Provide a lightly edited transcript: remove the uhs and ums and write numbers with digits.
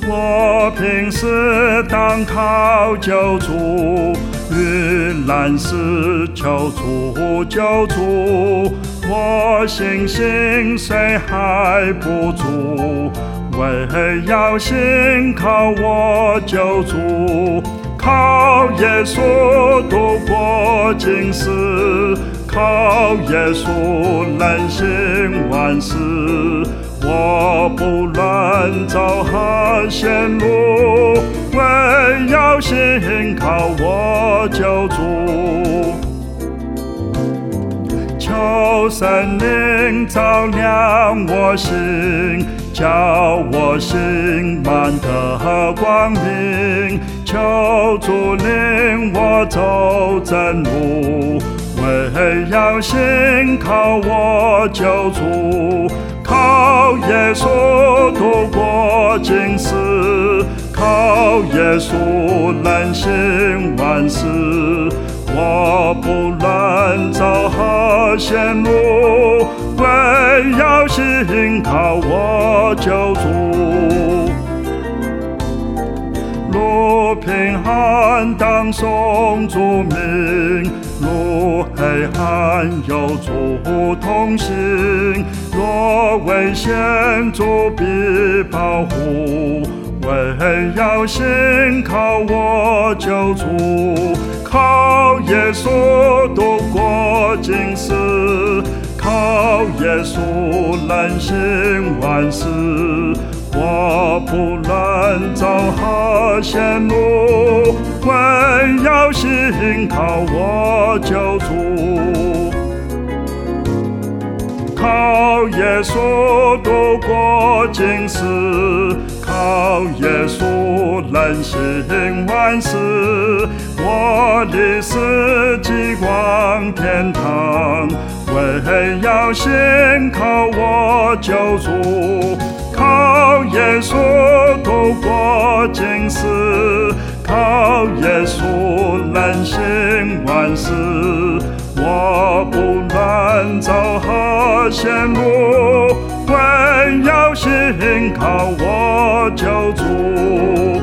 我平时当靠救主，遇难时求主救主。我信心虽还不足，唯要信靠我救主。靠耶稣度过今世，靠耶稣能行万事。我不论走何险路，唯要信靠我救主。求圣灵照亮我心，叫我心满得光明。求主领我走正路，唯要信靠我救主。靠耶稣度过今世，靠耶稣能行万事。我不论走何险路，唯要信靠我救主。路平安当颂主名，路黑暗有主同行。若危险主必保护，唯要信靠我救主。靠耶稣度过今世，靠耶稣能行万事。我不论走何险路，唯要信靠我救主。靠耶稣度过今世，靠耶稣能行万事。我的是极光天堂，唯要信靠我救主。靠耶稣度过今世，靠耶稣能行万事。我不论走何险路，唯要信靠我救主。